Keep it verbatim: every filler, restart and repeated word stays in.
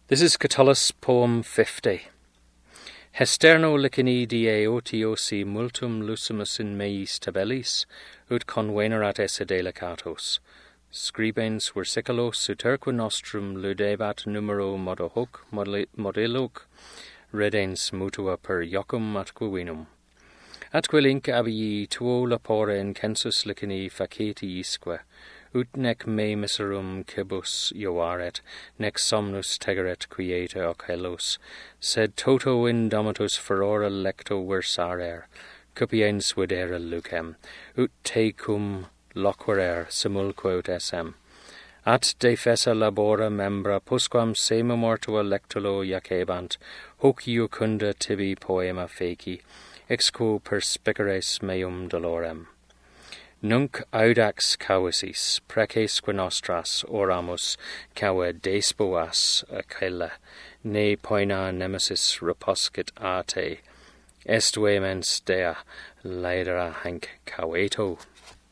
This is Catullus, poem fifty. Hesterno licini die otiosi multum lucimus in meis tabellis, ut convenerat esse delicatos. Scribens versiculos uterque nostrum ludebat numero modo hoc modiloc, redens mutua per iocum atque vinum. Atque linc abii tuo lapore in census licini faceti isque, ut nec me miserum cibus ioaret, nec somnus tegeret quiete ocellos, sed toto indomitus furore lecto versarer, cupiens videre lucem, ut te cum loquerer simulque ut essem. At defessa labora membra pusquam sema mortua lectulo jacebant, hoc iucunda tibi poema feci, exquo perspicares meum dolorem. Nunc audax cavisis, precesque nostras, oramus, cave despoas acella, ne poena nemesis reposcit a te, est vehemens dea, laedera hanc caveto.